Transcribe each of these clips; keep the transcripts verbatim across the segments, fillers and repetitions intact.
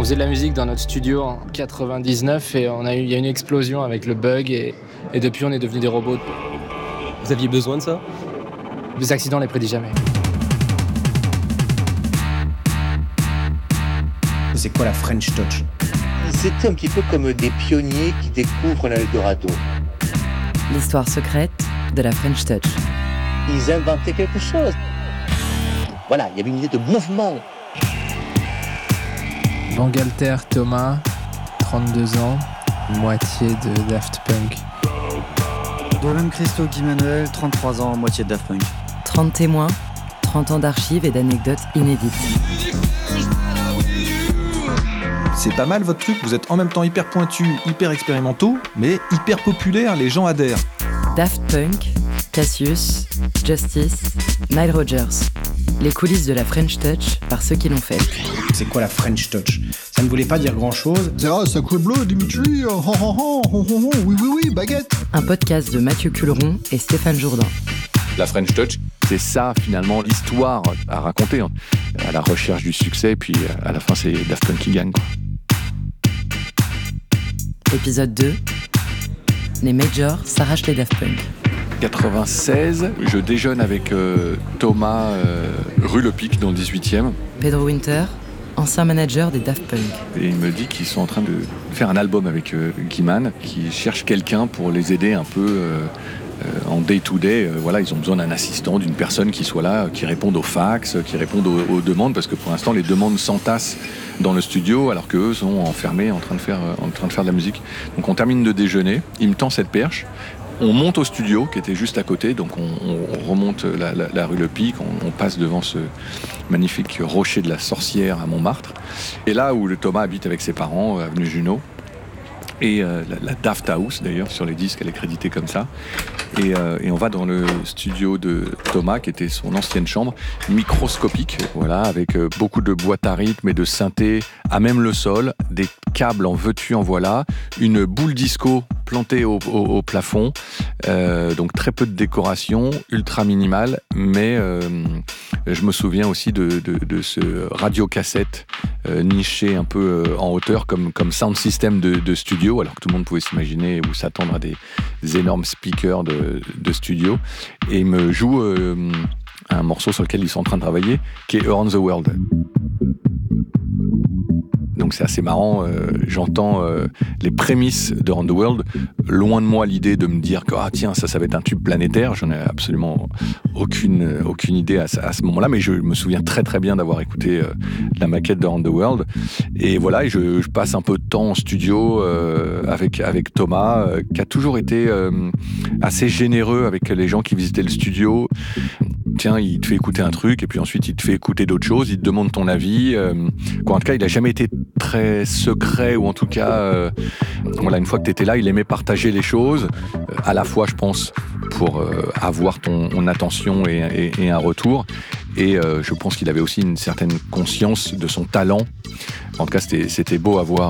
faisait de la musique dans notre studio en quatre-vingt-dix-neuf et on a eu, il y a eu une explosion avec le bug et, et depuis on est devenus des robots. Vous aviez besoin de ça ? Les accidents, on les prédit jamais. C'est quoi la French Touch ? C'était un petit peu comme des pionniers qui découvrent l'Eldorado. L'histoire secrète de la French Touch. Ils inventaient quelque chose. Voilà, il y avait une idée de mouvement. Bangalter Thomas, trente-deux ans, moitié de Daft Punk. Dolan Christo Guy Manuel, trente-trois ans, moitié de Daft Punk. trente témoins, trente ans d'archives et d'anecdotes inédites. C'est pas mal votre truc, vous êtes en même temps hyper pointus, hyper expérimentaux, mais hyper populaires, les gens adhèrent. Daft Punk, Cassius, Justice, Nile Rodgers. Les coulisses de la French Touch par ceux qui l'ont fait. C'est quoi la French Touch ? Ça ne voulait pas dire grand-chose. C'est ah, sacré bleu, Dimitri, oh, oh, oh, oh, oh, oui, oui, oui, baguette. Un podcast de Mathieu Culeron et Stéphane Jourdain. La French Touch, c'est ça finalement l'histoire à raconter, hein. À la recherche du succès, puis à la fin c'est Daft Punk qui gagne, quoi. Épisode deux. Les majors s'arrachent les Daft Punk. quatre-vingt-seize, je déjeune avec euh, Thomas euh, rue Le Pic dans le dix-huitième. Pedro Winter, ancien manager des Daft Punk. Et il me dit qu'ils sont en train de faire un album avec euh, Guiman, qui cherche quelqu'un pour les aider un peu euh, euh, en day-to-day. Euh, voilà, ils ont besoin d'un assistant, d'une personne qui soit là, qui réponde aux fax, qui réponde aux, aux demandes, parce que pour l'instant les demandes s'entassent dans le studio alors qu'eux sont enfermés en train de faire, en train de faire de la musique. Donc on termine de déjeuner, il me tend cette perche. On monte au studio qui était juste à côté, donc on, on remonte la, la, la rue Le Pic, on, on passe devant ce magnifique rocher de la Sorcière à Montmartre. Et là où le Thomas habite avec ses parents, avenue Junot, et euh, la, la Daft House d'ailleurs, sur les disques elle est créditée comme ça. Et, euh, et on va dans le studio de Thomas, qui était son ancienne chambre, microscopique, voilà, avec euh, beaucoup de boîtes à rythme et de synthé à même le sol, des câbles en veux-tu en voilà, une boule disco plantée au, au, au plafond, euh, donc très peu de décoration, ultra minimale, mais euh, je me souviens aussi de, de, de ce radiocassette euh, niché un peu euh, en hauteur comme, comme sound system de, de studio, alors que tout le monde pouvait s'imaginer ou s'attendre à des, des énormes speakers de, de studio, et il me joue euh, un morceau sur lequel ils sont en train de travailler, qui est Around the World. Donc c'est assez marrant, euh, j'entends euh, les prémices de Around the World, loin de moi l'idée de me dire que ah, tiens, ça, ça va être un tube planétaire, j'en ai absolument aucune, aucune idée à, à ce moment-là, mais je me souviens très très bien d'avoir écouté euh, la maquette de Around the World, et voilà, et je, je passe un peu de temps en studio euh, avec, avec Thomas, euh, qui a toujours été euh, assez généreux avec les gens qui visitaient le studio. Tiens, il te fait écouter un truc, et puis ensuite il te fait écouter d'autres choses, il te demande ton avis. Euh, quoi, en tout cas, il n'a jamais été très secret, ou en tout cas, euh, voilà, une fois que tu étais là, il aimait partager les choses, euh, à la fois, je pense, pour euh, avoir ton, ton attention et, et, et un retour. Et euh, je pense qu'il avait aussi une certaine conscience de son talent. En tout cas, c'était, c'était beau à voir.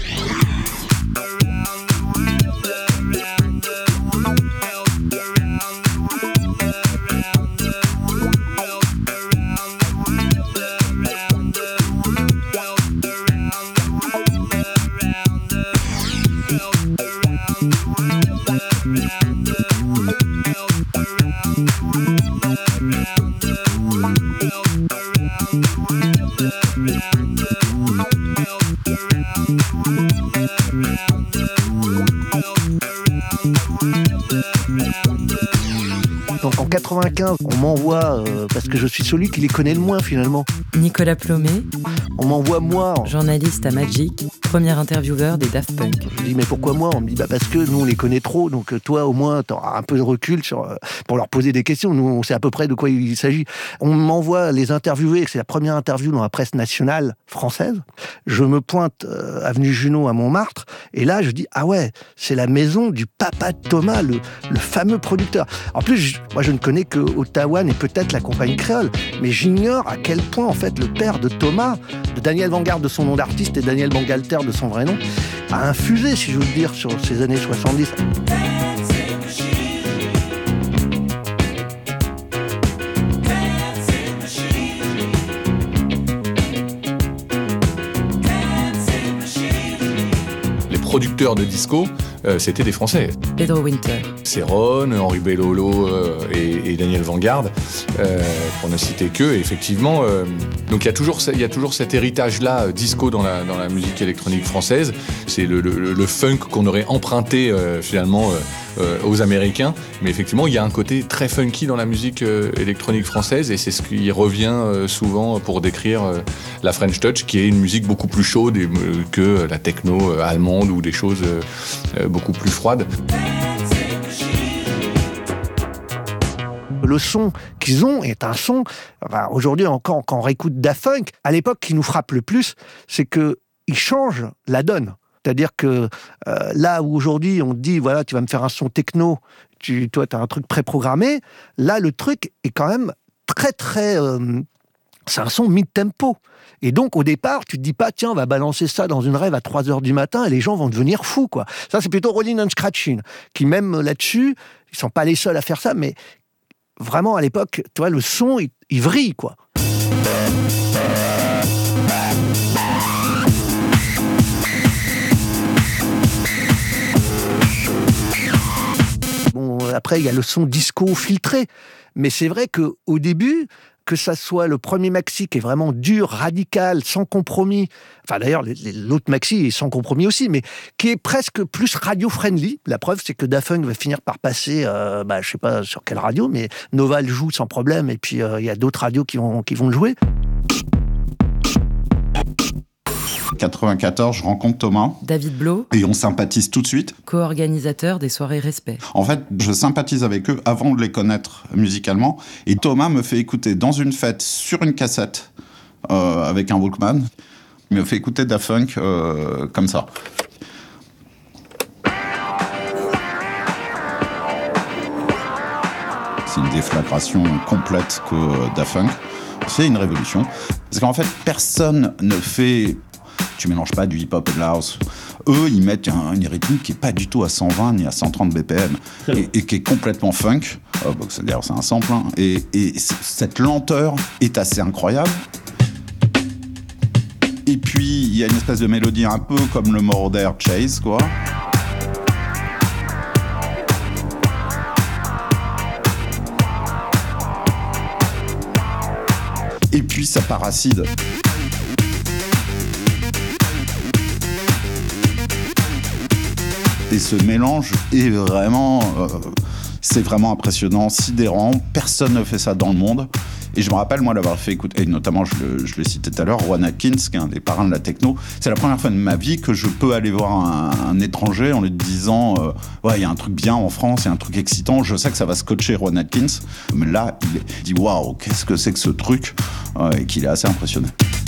Donc en quatre-vingt-quinze, on m'envoie, euh, parce que je suis celui qui les connaît le moins finalement. Nicolas Plomet, On m'envoie moi. journaliste à Magic, premier intervieweur des Daft Punk. Je dis mais pourquoi moi ? On me dit bah parce que nous on les connaît trop, donc toi au moins t'auras un peu de recul sur, euh, pour leur poser des questions. Nous on sait à peu près de quoi il s'agit. On m'envoie les interviewer, c'est la première interview dans la presse nationale française. Je me pointe euh, avenue Junot à Montmartre, et là je dis ah ouais, c'est la maison du papa de Thomas, le, le fameux producteur. En plus, je, moi je ne connais que Ottawa et peut-être la compagnie créole, mais j'ignore à quel point en fait le père de Thomas, de Daniel Vanguard de son nom d'artiste et Daniel Bangalter de son vrai nom, a infusé, si je veux dire, sur ces années soixante-dix. producteurs de disco, euh, c'était des Français. Pedro Winter. Céron, Henri Bellolo euh, et, et Daniel Vanguard, euh, pour ne citer qu'eux. Et effectivement, euh, donc il y a toujours, il y a toujours cet héritage-là, euh, disco dans la, dans la musique électronique française. C'est le, le, le funk qu'on aurait emprunté euh, finalement euh, euh, aux Américains. Mais effectivement, il y a un côté très funky dans la musique euh, électronique française et c'est ce qui revient euh, souvent pour décrire euh, la French Touch, qui est une musique beaucoup plus chaude et, euh, que la techno euh, allemande ou des choses euh, euh, beaucoup plus froides. Le son qu'ils ont est un son, enfin, aujourd'hui encore, quand on réécoute Daft Punk, à l'époque, qui nous frappe le plus, c'est qu'ils changent la donne. C'est-à-dire que euh, là où aujourd'hui on te dit, voilà, tu vas me faire un son techno, tu, toi tu as un truc préprogrammé, là le truc est quand même très très... Euh, c'est un son mid-tempo. Et donc, au départ, tu te dis pas, tiens, on va balancer ça dans une rave à trois heures du matin et les gens vont devenir fous, quoi. Ça, c'est plutôt Rollin' and Scratchin', qui même là-dessus, ils sont pas les seuls à faire ça, mais vraiment, à l'époque, tu vois, le son, il, il vrille, quoi. Bon, après, il y a le son disco filtré. Mais c'est vrai qu'au début, que ça soit le premier maxi qui est vraiment dur, radical, sans compromis, enfin d'ailleurs l'autre maxi est sans compromis aussi, mais qui est presque plus radio-friendly. La preuve, c'est que Daft Punk va finir par passer, euh, bah, je sais pas sur quelle radio, mais Nova le joue sans problème, et puis il euh, y a d'autres radios qui vont, qui vont le jouer. quatre-vingt-quatorze, je rencontre Thomas. David Blo. Et on sympathise tout de suite. Co-organisateur des soirées Respect. En fait, je sympathise avec eux avant de les connaître musicalement. Et Thomas me fait écouter dans une fête, sur une cassette, euh, avec un Walkman, il me fait écouter Daft Punk euh, comme ça. C'est une déflagration complète que Daft Punk. C'est une révolution. Parce qu'en fait, personne ne fait... Tu mélanges pas du hip-hop et de la house. Eux, ils mettent un, une rythmique qui est pas du tout à cent vingt ni à cent trente B P M et, et qui est complètement funk. Euh, bah, c'est-à-dire, c'est un sample. Hein, et, et cette lenteur est assez incroyable. Et puis, il y a une espèce de mélodie un peu comme le Moroder Chase, quoi. Et puis, ça part acide. Et ce mélange est vraiment, euh, c'est vraiment impressionnant, sidérant. Personne ne fait ça dans le monde. Et je me rappelle, moi, l'avoir fait écouter, et notamment, je le, je le citais tout à l'heure, Rowan Atkins, qui est un des parrains de la techno. C'est la première fois de ma vie que je peux aller voir un, un étranger en lui disant euh, ouais, il y a un truc bien en France, il y a un truc excitant. Je sais que ça va scotcher Rowan Atkins. Mais là, il dit waouh, qu'est-ce que c'est que ce truc euh, et qu'il est assez impressionné.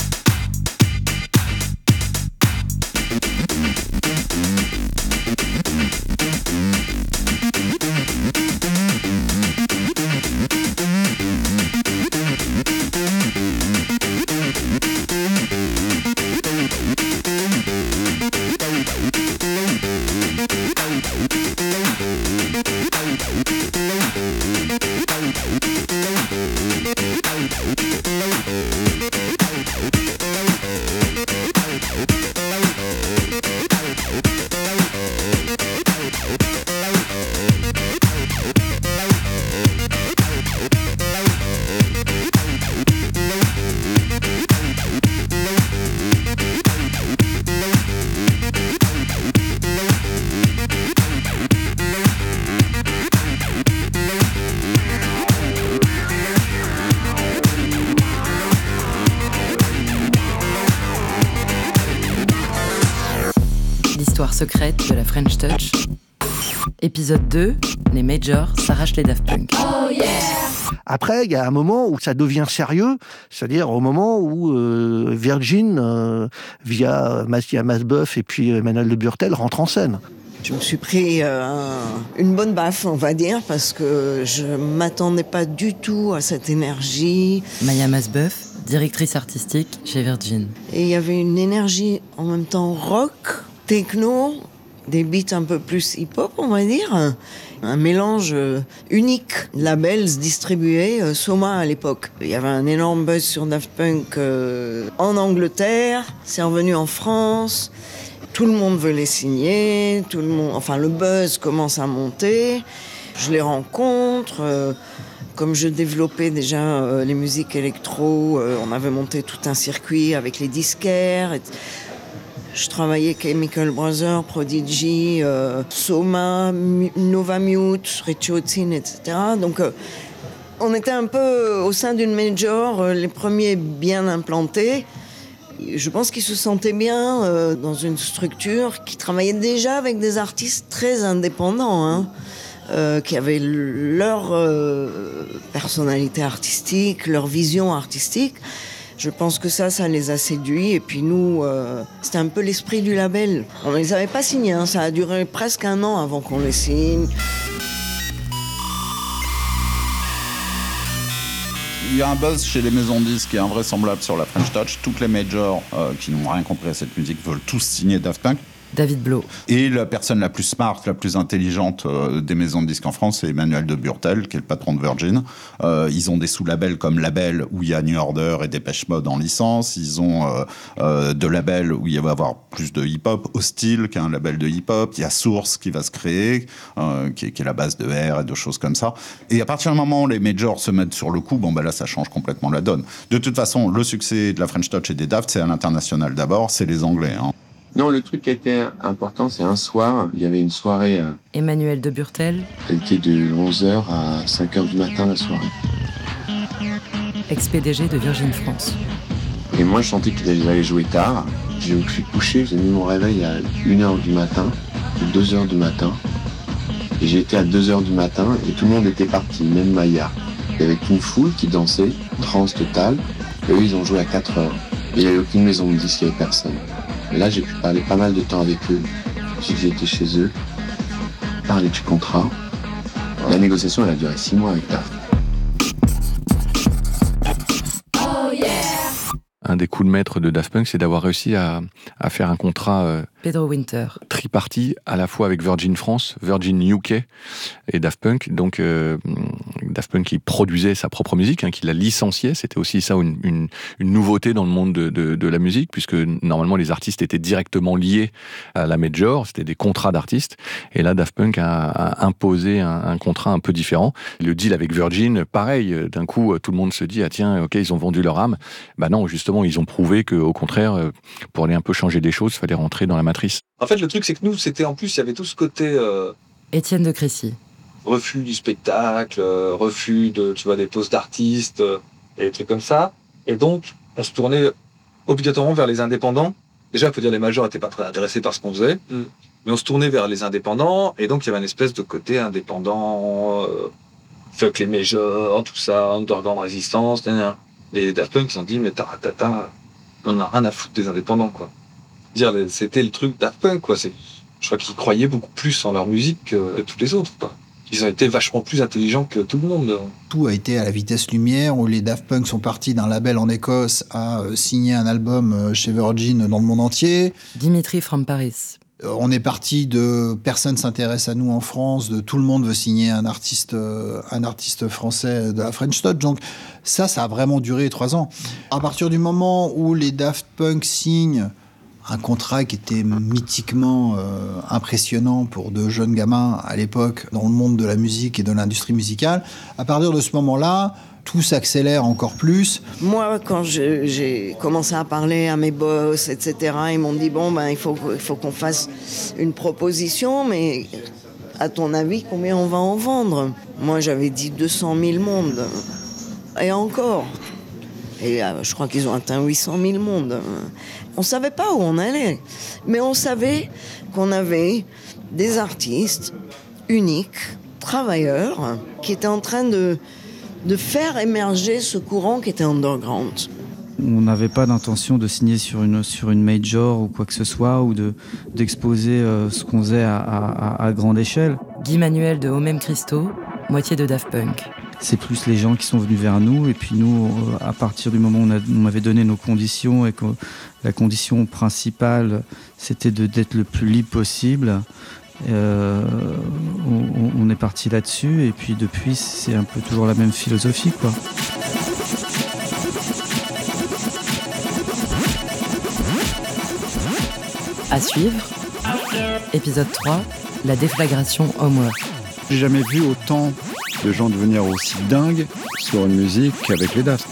L'histoire secrète de la French Touch. Épisode deux, les majors s'arrachent les Daft Punk. Oh yeah. Après, il y a un moment où ça devient sérieux, c'est-à-dire au moment où euh, Virgin, euh, via Mathias Masboeuf et puis Emmanuel de Burtel, rentre en scène. Je me suis pris euh, une bonne baffe, on va dire, parce que je m'attendais pas du tout à cette énergie. Maya Masboeuf, directrice artistique chez Virgin. Et il y avait une énergie en même temps rock, techno, des beats un peu plus hip-hop, on va dire. Un mélange euh, unique. Labels distribués, euh, Soma à l'époque. Il y avait un énorme buzz sur Daft Punk euh, en Angleterre, c'est revenu en France. Tout le monde veut les signer, tout le monde, enfin le buzz commence à monter. Je les rencontre. Euh, comme je développais déjà euh, les musiques électro, euh, on avait monté tout un circuit avec les disquaires. Et je travaillais avec Chemical Brothers, Prodigy, euh, Soma, M- Nova Mute, Richie Hawtin, et cetera. Donc, euh, on était un peu au sein d'une major, euh, les premiers bien implantés. Je pense qu'ils se sentaient bien euh, dans une structure qui travaillait déjà avec des artistes très indépendants, hein, euh, qui avaient leur euh, personnalité artistique, leur vision artistique. Je pense que ça, ça les a séduits. Et puis nous, euh, c'était un peu l'esprit du label. On ne les avait pas signés, hein. Ça a duré presque un an avant qu'on les signe. Il y a un buzz chez les maisons de disques qui est invraisemblable sur la French Touch. Toutes les majors euh, qui n'ont rien compris à cette musique veulent tous signer Daft Punk. David Blo. Et la personne la plus smart, la plus intelligente euh, des maisons de disques en France, c'est Emmanuel de Burtel, qui est le patron de Virgin. Euh, ils ont des sous-labels comme Label, où il y a New Order et Dépêche Mode en licence. Ils ont euh, euh, deux labels où il va y avoir plus de hip-hop. Hostile, qui est un label de hip-hop. Il y a Source qui va se créer, euh, qui, est, qui est la base de R et de choses comme ça. Et à partir du moment où les majors se mettent sur le coup, bon, ben là, ça change complètement la donne. De toute façon, le succès de la French Touch et des Daft, c'est à l'international d'abord, c'est les Anglais, hein. Non, le truc qui était important, c'est un soir, il y avait une soirée... Euh, Emmanuel de Burtel. Elle était de onze heures à cinq heures du matin, la soirée. Ex-P D G de Virgin France. Et moi, je sentais qu'ils allaient jouer tard. Je me suis couché, j'ai mis mon réveil à une heure du matin, deux heures du matin. Et j'étais à deux heures du matin et tout le monde était parti, même Maya. Il y avait une foule qui dansait, trance totale. Et eux, ils ont joué à quatre heures. Et il n'y avait aucune maison de disque, il n'y avait personne. Et là, j'ai pu parler pas mal de temps avec eux. J'ai dit que j'étais chez eux, parler du contrat. La négociation, elle a duré six mois avec Daft. Un des coups de maître de Daft Punk, c'est d'avoir réussi à, à faire un contrat euh, Pedro Winter. tripartite, à la fois avec Virgin France, Virgin U K et Daft Punk. Donc euh, Daft Punk qui produisait sa propre musique, hein, qui la licenciait. C'était aussi ça une, une, une nouveauté dans le monde de, de, de la musique, puisque normalement les artistes étaient directement liés à la major, c'était des contrats d'artistes. Et là, Daft Punk a, a imposé un, un contrat un peu différent. Le deal avec Virgin, pareil, d'un coup, tout le monde se dit, ah tiens, ok, ils ont vendu leur âme. Bah non, justement, ils ont prouvé qu'au contraire, pour aller un peu changer les choses, il fallait rentrer dans la matrice. En fait, le truc, c'est que nous, c'était en plus, il y avait tout ce côté... Euh... Étienne de Crécy. Refus du spectacle, euh, refus de, tu vois, des poses d'artistes, euh, et des trucs comme ça. Et donc, on se tournait obligatoirement vers les indépendants. Déjà, il faut dire, les majors n'étaient pas très intéressés par ce qu'on faisait. Mm. Mais on se tournait vers les indépendants. Et donc, il y avait une espèce de côté indépendant, euh, fuck les majors, tout ça, underground résistance, nanana. Les Daft Punk, ils ont dit, mais taratata, on a rien à foutre des indépendants, quoi. Dire, c'était le truc Daft Punk, quoi. C'est, je crois qu'ils croyaient beaucoup plus en leur musique que tous les autres, quoi. Ils ont été vachement plus intelligents que tout le monde. Tout a été à la vitesse lumière, où les Daft Punk sont partis d'un label en Écosse à euh, signer un album euh, chez Virgin dans le monde entier. Dimitri from Paris. On est parti de personne s'intéresse à nous en France, de tout le monde veut signer un artiste, euh, un artiste français de la French Touch. Donc ça, ça a vraiment duré trois ans. À partir du moment où les Daft Punk signent un contrat qui était mythiquement euh, impressionnant pour de jeunes gamins à l'époque dans le monde de la musique et de l'industrie musicale, à partir de ce moment-là, tout s'accélère encore plus. Moi, quand je, j'ai commencé à parler à mes boss, et cetera, ils m'ont dit, bon, ben, il faut, il faut qu'on fasse une proposition, mais à ton avis, combien on va en vendre ? Moi, j'avais dit deux cent mille mondes. Et encore. Et euh, je crois qu'ils ont atteint huit cent mille mondes. On ne savait pas où on allait, mais on savait qu'on avait des artistes uniques, travailleurs, qui étaient en train de... de faire émerger ce courant qui était underground. On n'avait pas d'intention de signer sur une, sur une major ou quoi que ce soit, ou de, d'exposer euh, ce qu'on faisait à, à, à grande échelle. Guy Manuel de Homem Christo, moitié de Daft Punk. c'est plus les gens qui sont venus vers nous. Et puis nous, à partir du moment où on, a, on m'avait donné nos conditions et que la condition principale, c'était de, d'être le plus libre possible, euh, on, on est parti là-dessus. Et puis depuis, c'est un peu toujours la même philosophie, quoi. À suivre, épisode trois, la déflagration Homework. J'ai jamais vu autant de gens devenir aussi dingues sur une musique qu'avec les Daft.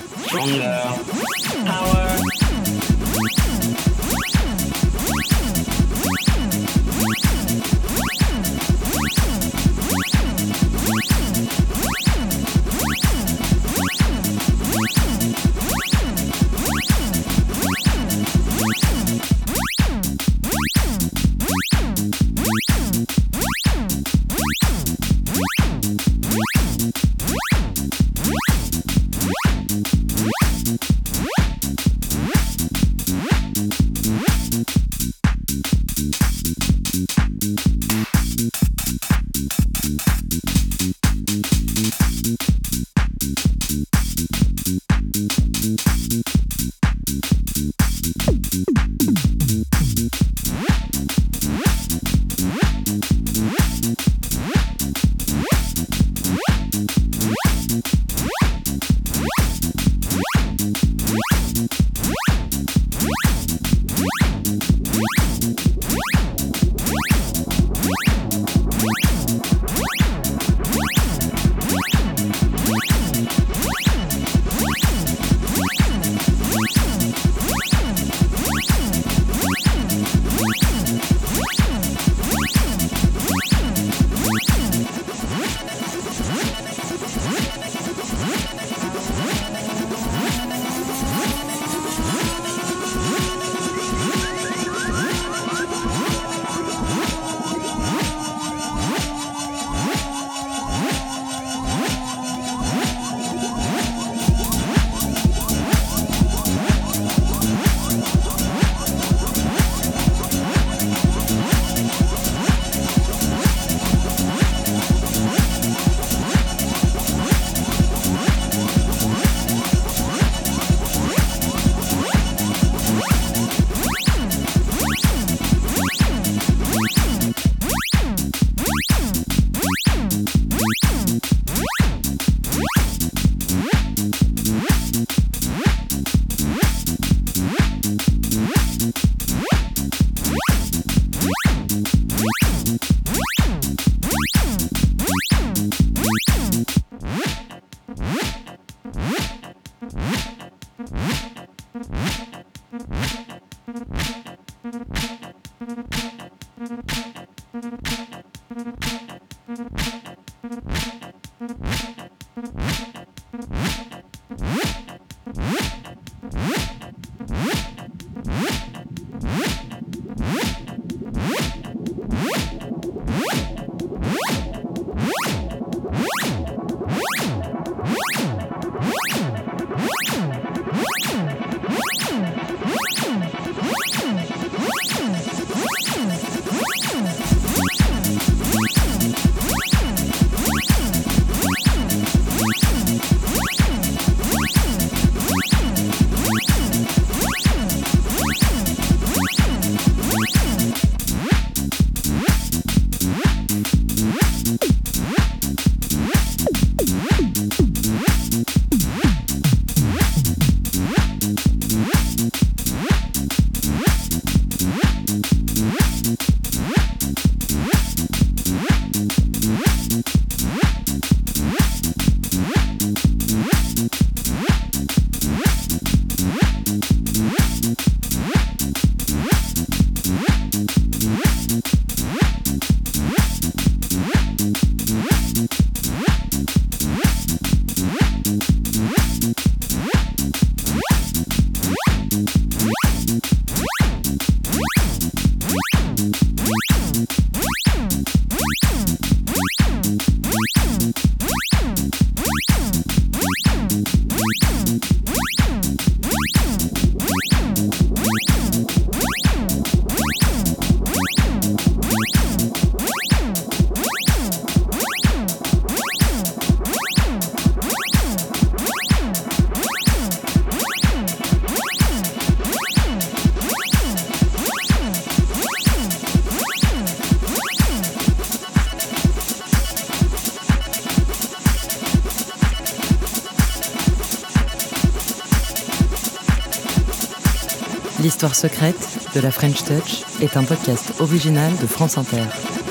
L'histoire secrète de la French Touch est un podcast original de France Inter.